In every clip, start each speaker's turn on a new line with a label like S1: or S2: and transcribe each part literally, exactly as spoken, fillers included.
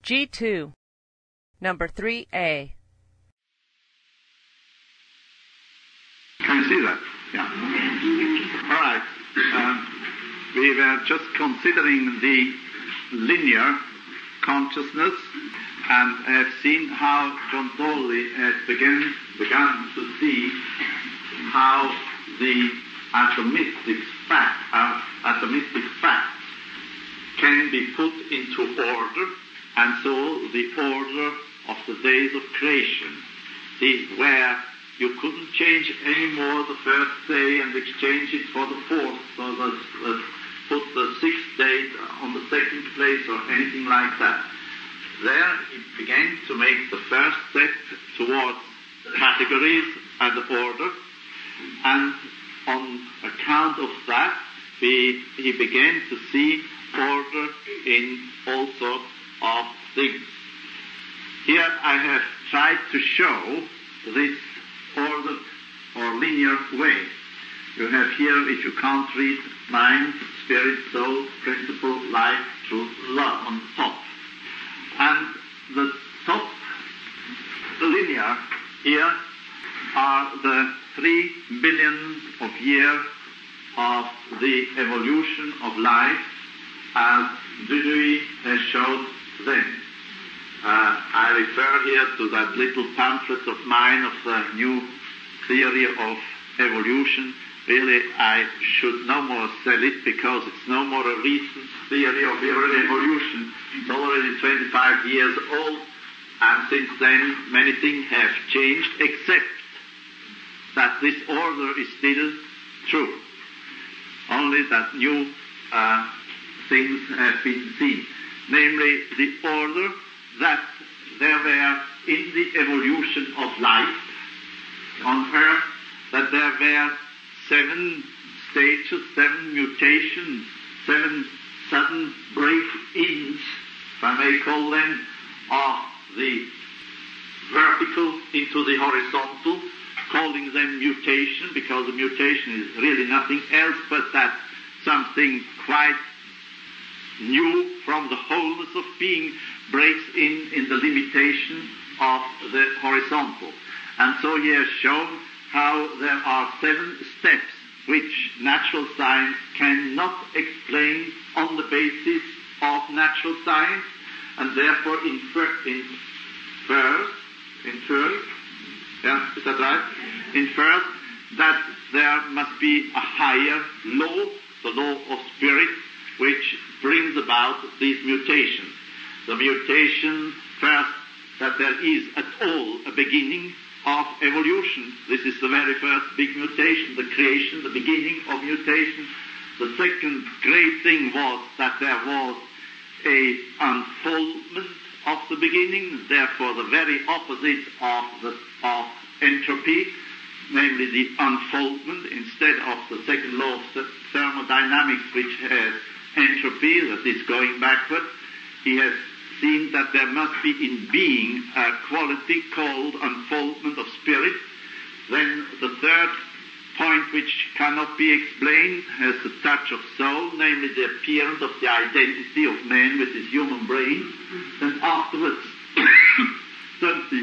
S1: G two, number three A.
S2: Can you see that? Yeah. All right. Um, we were just considering the linear consciousness and have seen how John Dawley has begun, begun to see how the atomistic fact, uh, atomistic facts can be put into order, and so the order of the days of creation. See, where you couldn't change any more the first day and exchange it for the fourth, so that uh, put the sixth day on the second place or anything like that. There he began to make the first step towards categories and order, and on account of that, we, he began to see order in all sorts of things. Here I have tried to show this ordered or linear way. You have here, if you can't read, mind, spirit, soul, principle, life, truth, love on the top. And the top, the linear here, are the three billions of years of the evolution of life as Dewey has showed then. Uh, I refer here to that little pamphlet of mine of the new theory of evolution. Really, I should no more sell it because it's no more a recent theory of evolution. It's already twenty-five years old, and since then many things have changed, except that this order is still true. Only that new uh, things have been seen. Namely, the order that there were in the evolution of life on earth, that there were seven stages, seven mutations, seven sudden break-ins, if I may call them, of the vertical into the horizontal, calling them mutation, because a mutation is really nothing else but that something quite new from the wholeness of being breaks in in the limitation of the horizontal. And so he has shown how there are seven steps which natural science cannot explain on the basis of natural science, and therefore infer, infers, infers, yeah, is that right? Infers that there must be a higher law, the law of spirit, which brings about these mutations. The mutation, first, that there is at all a beginning of evolution. This is the very first big mutation, the creation, the beginning of mutation. The second great thing was that there was a unfoldment of the beginning, therefore the very opposite of the of entropy, namely the unfoldment, instead of the second law of thermodynamics, which has entropy, that is going backward. He has seen that there must be in being a quality called unfoldment of spirit. Then the third point, which cannot be explained, has the touch of soul, namely the appearance of the identity of man with his human brain. Then afterwards, suddenly,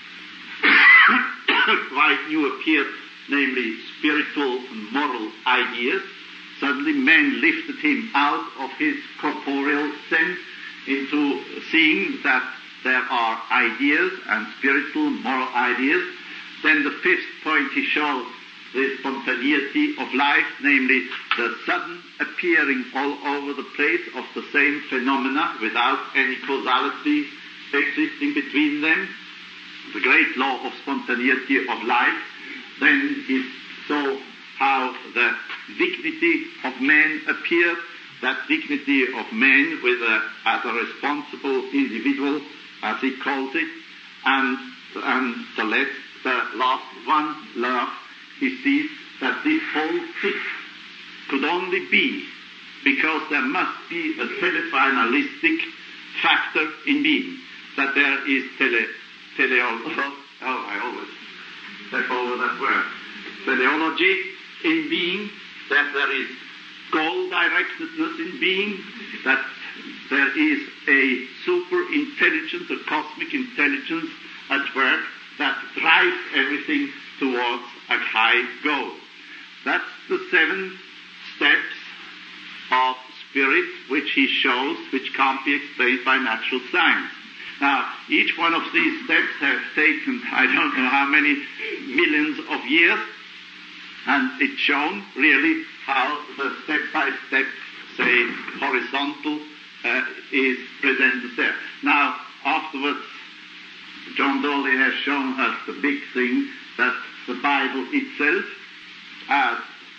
S2: quite new appeared, namely spiritual and moral ideas. Suddenly man lifted him out of his corporeal sense into seeing that there are ideas and spiritual, moral ideas. Then the fifth point he showed, the spontaneity of life, namely the sudden appearing all over the place of the same phenomena without any causality existing between them, the great law of spontaneity of life. Then he saw how the dignity of man appeared, that dignity of man with a, as a responsible individual, as he calls it, and, and the, last, the last one, love. He sees that this whole thing could only be because there must be a telefinalistic factor in being, that there is tele, teleology, oh, I always step over that word, teleology in being, that there is goal-directedness in being, that there is a super-intelligence intelligence, a cosmic intelligence at work that drives everything towards a high goal. That's the seven steps of spirit which he shows, which can't be explained by natural science. Now, each one of these steps have taken, I don't know how many millions of years, and it's shown really how the step-by-step, say, horizontal uh, is presented there. Now, afterwards, John Dolly has shown us the big thing that the Bible itself, as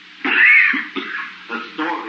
S2: a story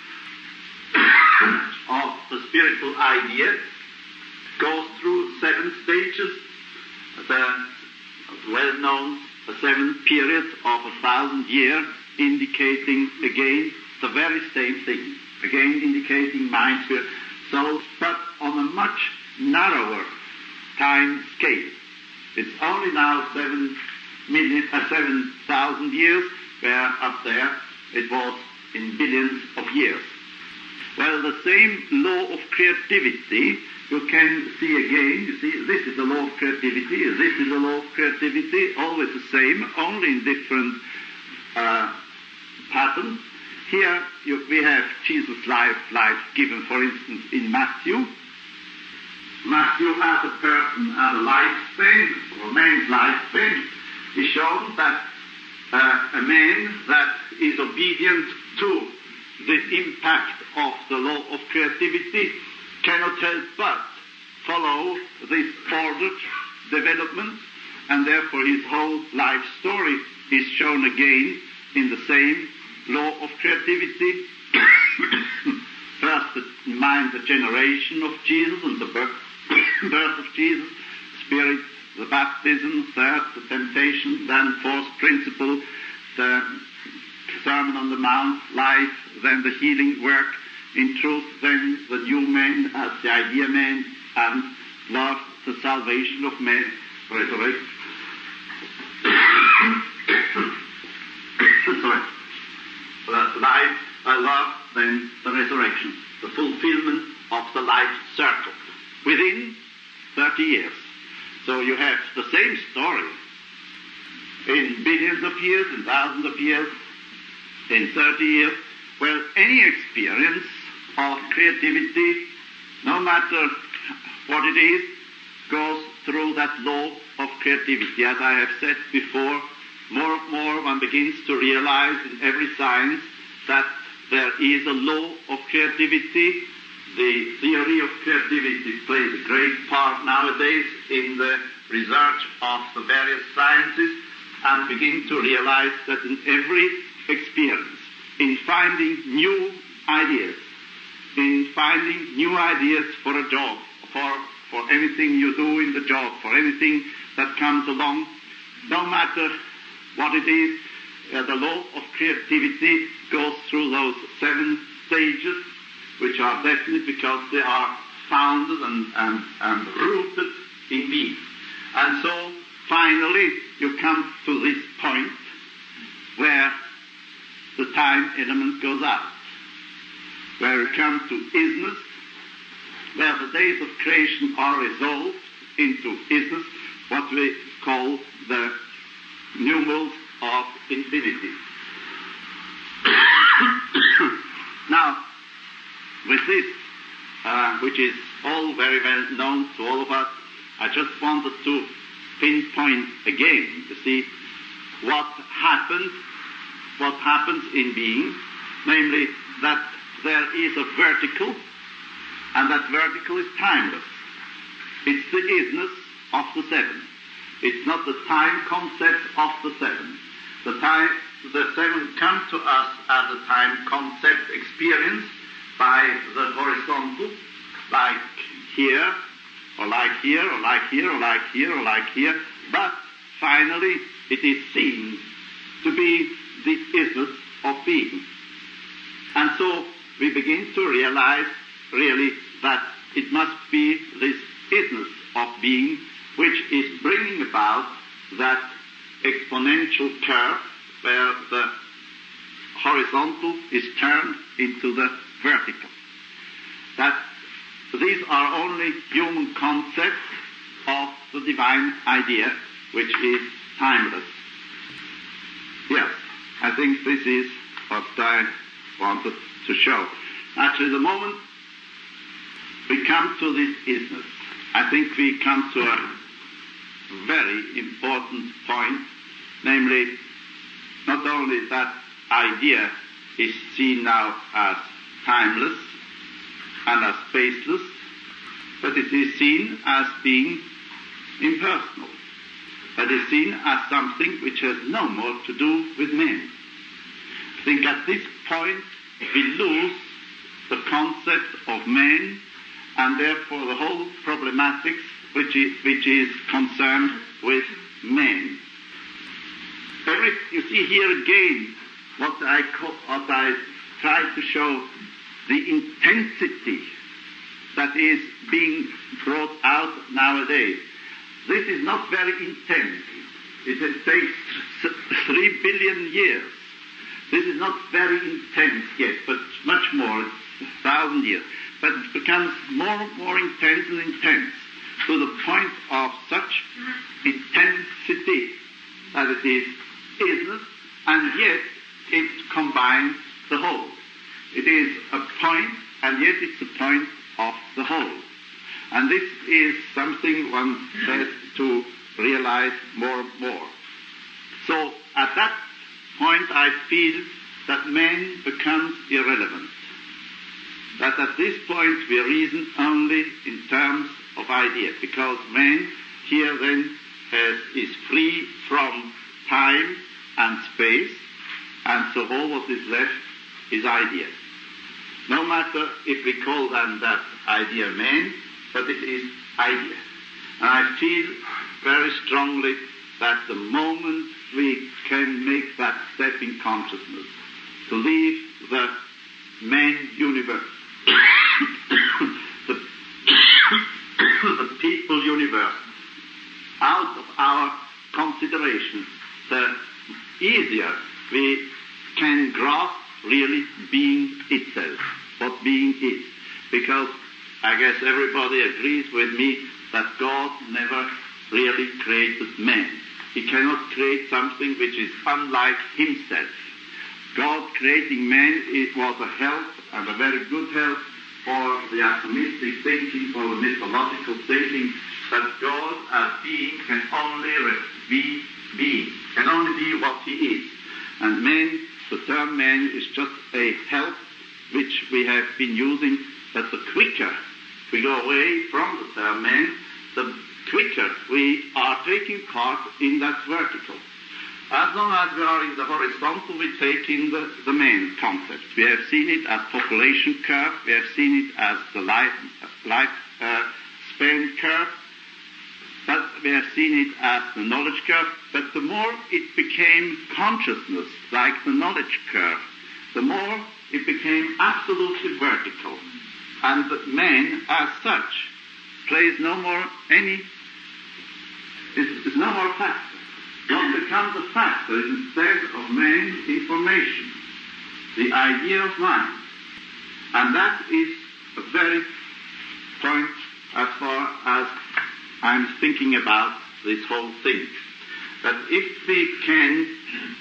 S2: of the spiritual idea, goes through seven stages, the well-known seven periods of a thousand years, indicating again the very same thing, again indicating mind, spirit, soul, but on a much narrower time scale. It's only now seven million, uh, seven thousand years, where up there it was in billions of years. Well, the same law of creativity you can see again. You see, this is the law of creativity, this is the law of creativity, always the same, only in different uh, patterns. Here you, we have Jesus' life, life given, for instance, in Matthew. Matthew, as a person, as a lifespan, or a man's lifespan, is shown that uh, a man that is obedient to the impact of the law of creativity cannot help but follow this ordered development, and therefore his whole life story is shown again in the same law of creativity. First, in mind the generation of Jesus and the birth, birth of Jesus, Spirit, the baptism, third, the temptation, then fourth principle, the Sermon on the Mount, life, then the healing work, in truth, then the new man as the idea man, and love, the salvation of man, resurrection. Sorry. Uh, life, uh, love, then the resurrection, the fulfillment of the life circle within thirty years. So you have the same story in billions of years, in thousands of years, in thirty years. Well, any experience of creativity, no matter what it is, goes through that law of creativity. As I have said before, more and more one begins to realize in every science that there is a law of creativity. The theory of creativity plays a great part nowadays in the research of the various sciences, and begin to realize that in every experience, in finding new ideas, in finding new ideas for a job, for, for anything you do in the job, for anything that comes along, no matter what it is, uh, the law of creativity goes through those seven stages, which are definite because they are founded and, and, and rooted in being. And so, finally, you come to this point where the time element goes out, where you come to isness, where the days of creation are resolved into isness, what we call the numerals of infinity. Now, with this, uh, which is all very well known to all of us, I just wanted to pinpoint again to see what happens, what happens in being, namely that there is a vertical, and that vertical is timeless. It's the isness of the seven. It's not the time concept of the seven. The time, the seven come to us as a time concept experience by the horizontal, like here, or like here, or like here, or like here, or like here, but finally it is seen to be the isness of being. And so we begin to realize really that it must be this isness of being which is bringing about that exponential curve where the horizontal is turned into the vertical. That these are only human concepts of the divine idea, which is timeless. Yes, I think this is what I wanted to show. Actually, the moment we come to this isness, I think we come to a very important point, namely, not only that idea is seen now as timeless and as spaceless, but it is seen as being impersonal. It is seen as something which has no more to do with men. I think at this point we lose the concept of man, and therefore the whole problematics which is, which is concerned with men. Every, you see here again what I, co- what I try to show, the intensity that is being brought out nowadays. This is not very intense. It takes three billion years. This is not very intense yet, but much more, it's a thousand years. But it becomes more and more intense and intense, to the point of such intensity that it is isness, and yet it combines the whole. It is a point, and yet it's a point of the whole. And this is something one has to realize more and more. So at that point I feel that man becomes irrelevant. That at this point we reason only in terms of idea, because man here then has, is free from time and space, and so all what is left is idea. No matter if we call them that idea man, but it is idea. And I feel very strongly that the moment we can make that step in consciousness, to leave the man universe, the, the people universe, out of our consideration, the easier we can grasp really being itself, what being is. Because I guess everybody agrees with me that God never really created man. He cannot create something which is unlike himself. God creating man, it was a help, and a very good help, for the atomistic thinking, for the mythological thinking, that God as being can only be being, can only be what he is. And man, the term man, is just a help which we have been using, that the quicker we go away from the term man, the quicker we are taking part in that vertical. As long as we are in the horizontal, we take in the, the man concept. We have seen it as population curve, we have seen it as the life, life uh, span curve, but we have seen it as the knowledge curve. But the more it became consciousness, like the knowledge curve, the more it became absolutely vertical. And the man, as such, plays no more any, is, is no more factor. God becomes a factor instead of man, information, the idea of mind. And that is a very point as far as I'm thinking about this whole thing. That if we can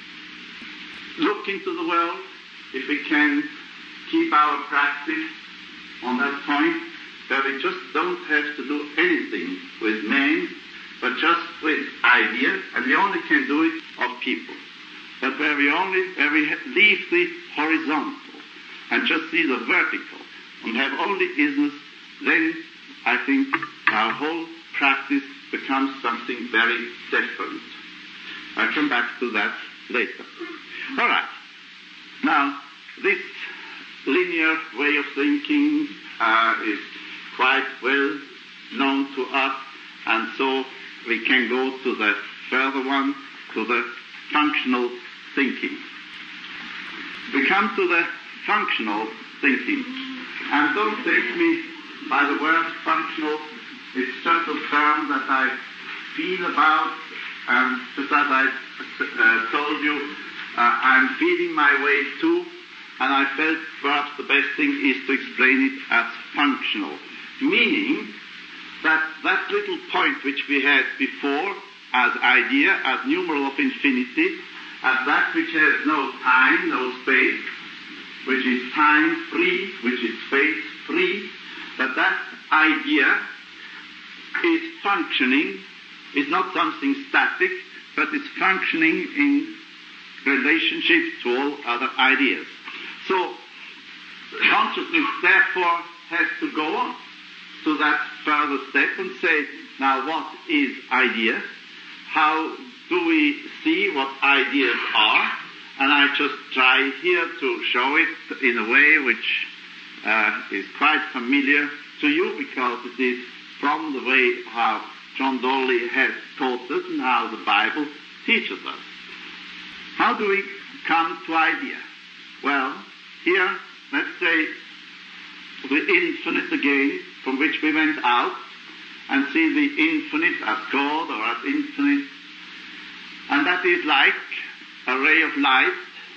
S2: look into the world, if we can keep our practice on that point, where we just don't have to do anything with man, but just with idea, and we only can do it of people. But where we only, where we leave the horizontal and just see the vertical, and have only isness, then I think our whole practice becomes something very different. I'll come back to that later. All right. Now, this linear way of thinking uh, is quite well known to us, and so we can go to the further one, to the functional thinking. We come to the functional thinking. And don't take me by the word functional. It's just a term that I feel about, and just as I uh, told you, uh, I'm feeling my way too, and I felt perhaps the best thing is to explain it as functional, meaning that that little point which we had before as idea, as numeral of infinity, as that which has no time, no space, which is time-free, which is space-free, that that idea is functioning, is not something static, but is functioning in relationship to all other ideas. So, consciousness therefore has to go to that further step and say, now what is idea? How do we see what ideas are? And I just try here to show it in a way which uh, is quite familiar to you, because it is from the way how John Dolly has taught us and how the Bible teaches us. How do we come to idea? Well, here, let's say, the infinite again, from which we went out, and see the infinite as God or as infinite. And that is like a ray of light,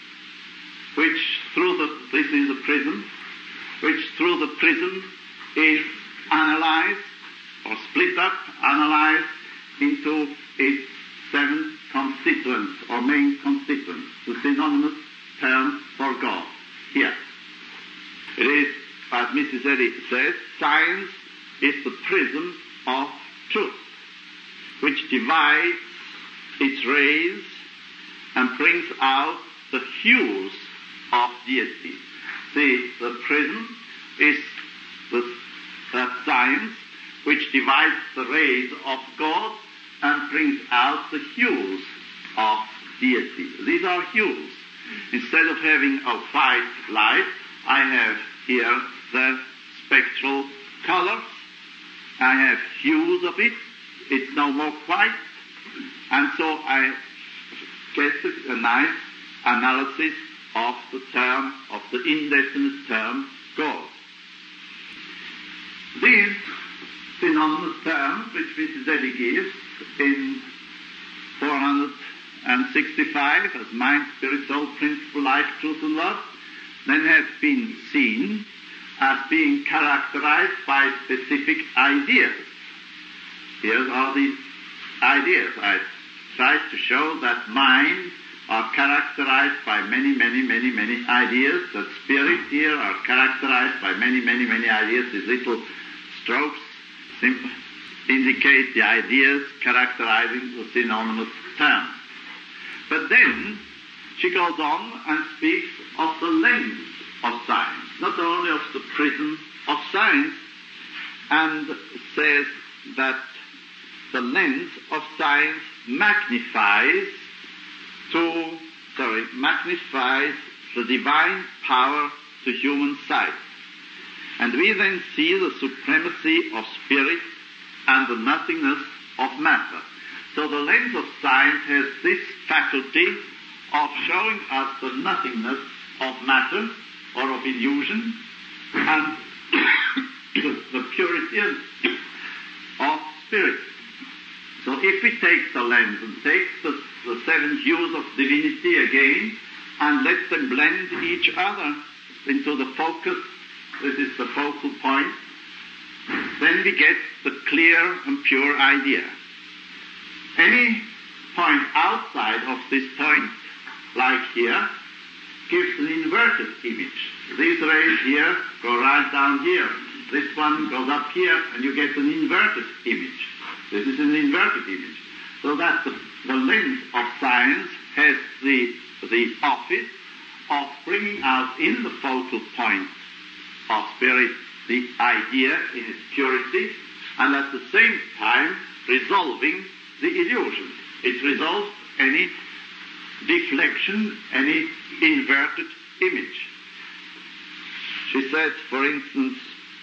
S2: which through the, this is a prism, which through the prism is analyzed, or split up, analyzed into its seven constituents, or main constituents, the synonymous term for God. Here. It is, as Missus Eddy says, science is the prism of truth, which divides its rays and brings out the hues of deity. See, the prism is the, that science which divides the rays of God and brings out the hues of deity. These are hues. Instead of having a white light, I have here the spectral colors. I have hues of it. It's no more white. And so I get a nice analysis of the term, of the indefinite term, God. These synonymous terms, which Missus Eddy gives in four hundred sixty-five as mind, spirit, soul, principle, life, truth, and love, then have been seen as being characterized by specific ideas. Here are these ideas. I tried to show that mind are characterized by many, many, many, many ideas. That spirit here are characterized by many, many, many ideas. These little strokes indicate the ideas characterizing the synonymous term. But then she goes on and speaks of the lens of science, not only of the prism of science, and says that the lens of science magnifies to, sorry, magnifies the divine power to human sight. And we then see the supremacy of spirit and the nothingness of matter. So the lens of science has this faculty of showing us the nothingness of matter or of illusion and the, the purity of spirit. So if we take the lens and take the, the seven hues of divinity again and let them blend each other into the focus, this is the focal point, then we get the clear and pure idea. Any point outside of this point, like here, gives an inverted image. These rays here go right down here. This one goes up here, and you get an inverted image. This is an inverted image. So that the, the lens of science has the, the office of bringing out in the focal point of spirit the idea in its purity, and at the same time resolving the illusion. It resolves any deflection, any inverted image. She says, for instance,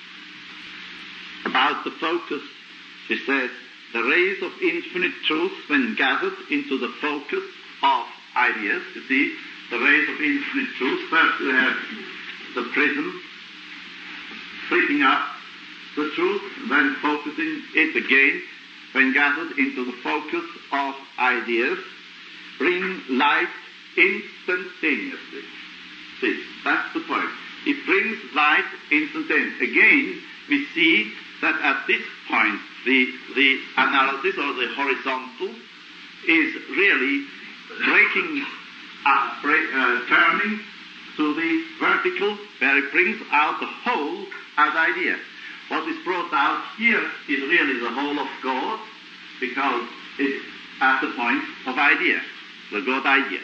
S2: about the focus, she says, the rays of infinite truth, when gathered into the focus of ideas, you see, the rays of infinite truth, first you have the prism, splitting up the truth, then focusing it again, when gathered into the focus of ideas, bring light instantaneously. See, that's the point. It brings light instantaneously. Again, we see that at this point the, the analysis or the horizontal is really breaking up, break, uh, turning to the vertical, where it brings out the whole as idea. What is brought out here is really the whole of God, because it's at the point of idea, the God idea.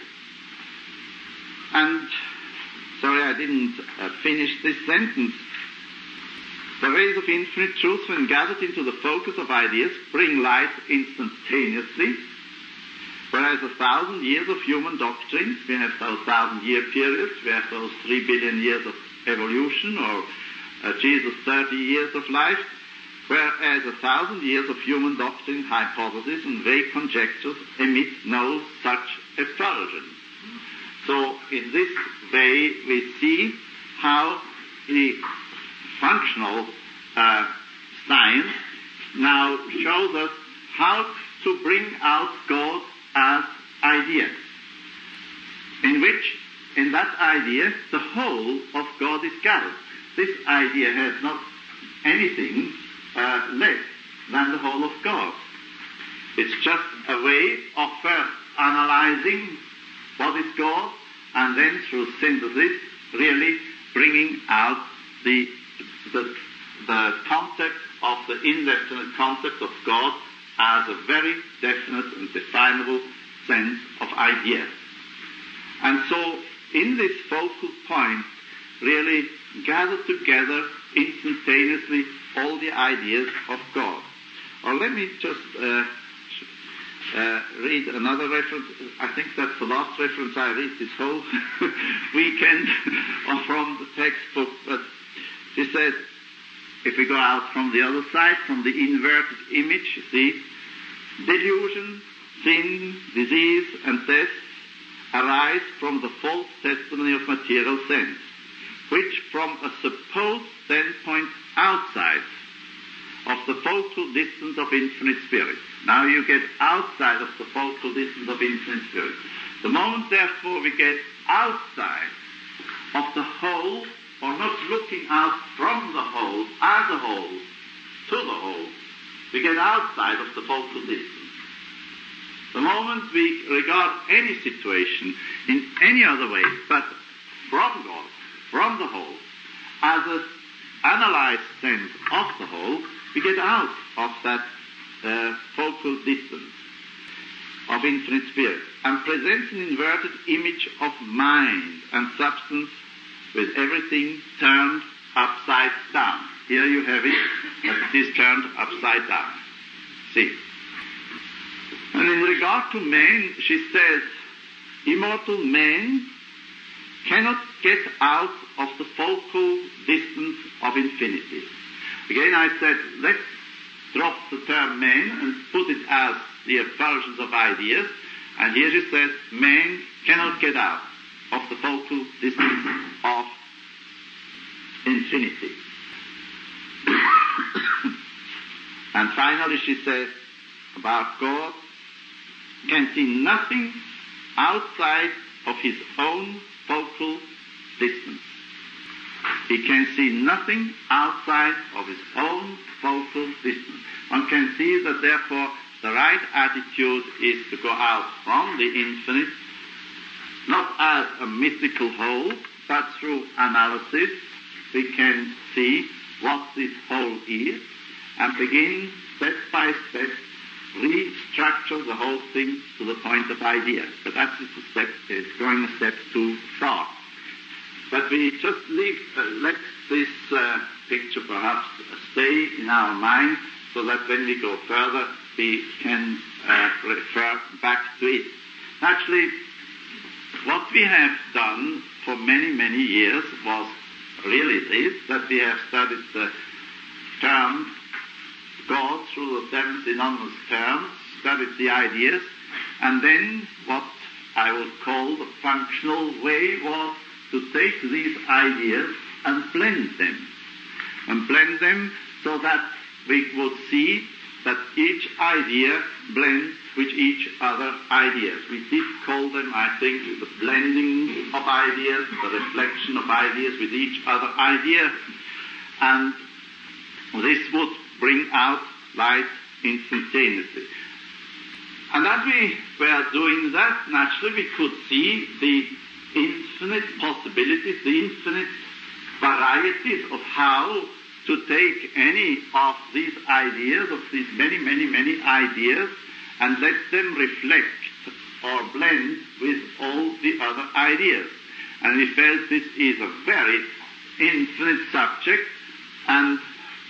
S2: And, sorry I didn't uh, finish this sentence. The rays of infinite truth, when gathered into the focus of ideas, bring light instantaneously, whereas a thousand years of human doctrines, we have those thousand-year periods, we have those three billion years of evolution, or uh, Jesus' thirty years of life, whereas a thousand years of human doctrine, hypotheses, and vague conjectures emit no such effulgence. So, in this way, we see how the functional uh, science now shows us how to bring out God as idea, in which, in that idea, the whole of God is gathered. This idea has not anything uh, less than the whole of God. It's just a way of first analyzing what is God, and then through synthesis, really bringing out the the, the concept of the indefinite concept of God as a very definite and definable sense of idea. And so, in this focal point, really gather together instantaneously all the ideas of God. Or let me just uh, uh, read another reference. I think that's the last reference I read this whole weekend from the textbook. But she says, if we go out from the other side, from the inverted image, you see, delusion, sin, disease, and death arise from the false testimony of material sense, which from a supposed standpoint outside of the focal distance of infinite spirit. Now you get outside of the focal distance of infinite spirit. The moment, therefore, we get outside of the whole, or not looking out from the whole, as a whole, to the whole, we get outside of the focal distance. The moment we regard any situation in any other way but from God, from the whole, as an analyzed sense of the whole, we get out of that uh, focal distance of infinite spirit and present an inverted image of mind and substance with everything turned upside down. Here you have it, that it is turned upside down. See? And in regard to man, she says, immortal man cannot get out of the focal distance of infinity. Again, I said, let's drop the term man and put it as the effulgence of ideas. And here she says, man cannot get out of the focal distance of infinity. And finally she says about God, can see nothing outside of his own focal distance. He can see nothing outside of his own focal distance. One can see that therefore the right attitude is to go out from the infinite, not as a mystical whole, but through analysis we can see what this whole is and begin step by step restructure the whole thing to the point of idea. But that's just a step, it's going a step too far. But we just leave, uh, let this uh, picture perhaps stay in our mind so that when we go further we can uh, refer back to it. Actually, what we have done for many, many years was really this, that we have studied the term God through the seven synonymous terms, studied the ideas, and then what I would call the functional way was to take these ideas and blend them. And blend them so that we would see that each idea blends with each other ideas. We did call them, I think, the blending of ideas, the reflection of ideas with each other idea. And this would bring out light instantaneously. And as we were doing that, naturally we could see the infinite possibilities, the infinite varieties of how to take any of these ideas, of these many, many, many ideas, and let them reflect or blend with all the other ideas. And we felt this is a very infinite subject, and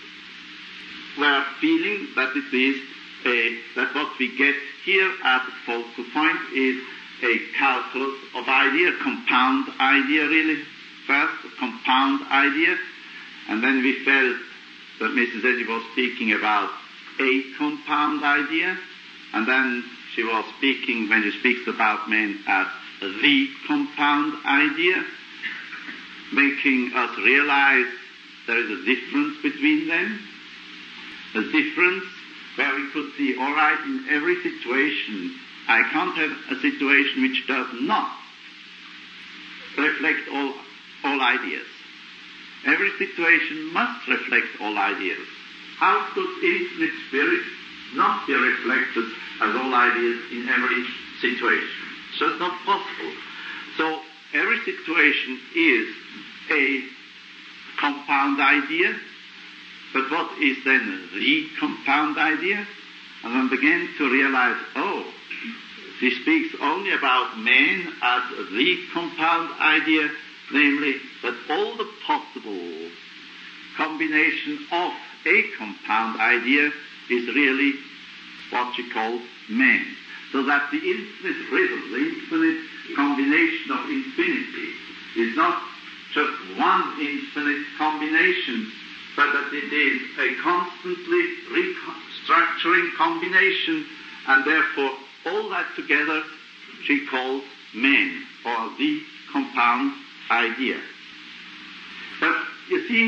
S2: were feeling that it is a, that what we get here at the focal point is a calculus of idea, compound idea really, first a compound idea, and then we felt that Missus Eddy was speaking about a compound idea, and then she was speaking, when she speaks about men, as the compound idea, making us realize there is a difference between them, a difference where we could see, all right, in every situation, I can't have a situation which does not reflect all, all ideas. Every situation must reflect all ideas. How could infinite spirit not be reflected as all ideas in every situation? So it's not possible. So every situation is a compound idea, but what is then the compound idea? And then begin to realize, oh, she speaks only about man as the compound idea, namely that all the possible combination of a compound idea is really what she calls man. So that the infinite rhythm, the infinite combination of infinity is not just one infinite combination, but that it is a constantly restructuring combination, and therefore all that together she calls man, or the compound idea. But you see,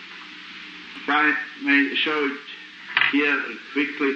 S2: if I may show it here quickly,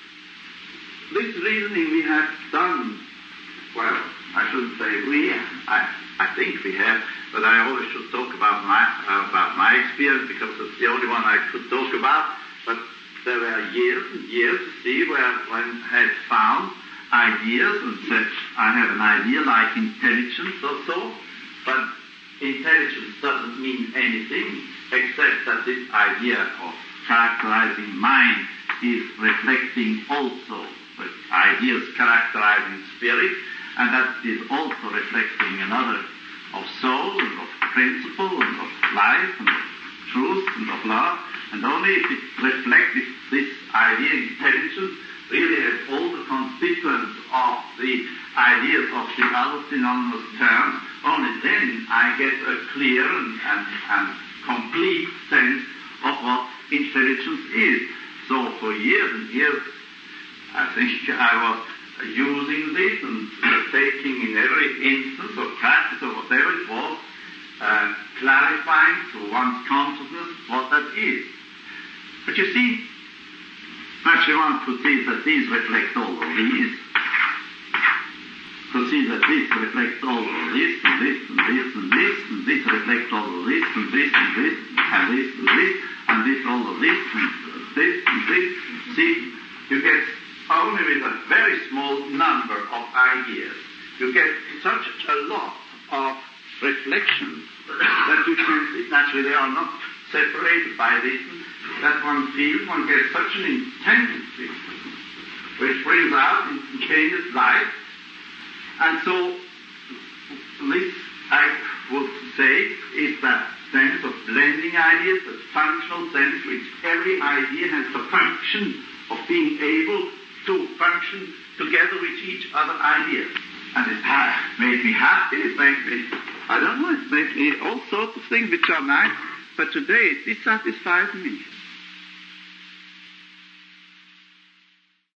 S2: this reasoning we have done, well, I shouldn't say we, I, I think we have, but I always should talk about my, uh, about my experience, because it's the only one I could talk about. But there were years and years to see where one had found ideas and said, I have an idea like intelligence or so, but intelligence doesn't mean anything except that this idea of characterizing mind is reflecting also the ideas characterizing spirit, and that is also reflecting another of soul and of principle and of life and of truth and of love. And only if it reflects this idea, intelligence, really has all the constituents of the ideas of the other synonymous terms, only then I get a clear and, and, and complete sense of what intelligence is. So for years and years, I think I was using this and taking in every instance of practice or whatever it was, uh, clarifying to one's consciousness what that is. But you see, actually one could see that these reflect all of these, could see that this reflects all of this, and this, and this, and this, and this reflects all of this, and this, and this, and this, and this, and this, all of this, and this, and this. See, you get only with a very small number of ideas, you get such a lot of reflections that you can see, naturally they are not separated by this, that one feels, one gets such an intensity, which brings out instantaneous light. And so, this, I would say, is that sense of blending ideas, that functional sense which every idea has the function of being able to function together with each other ideas. And it has made me happy, it made me, I don't know, it made me all sorts of things which are nice, but today it dissatisfies me.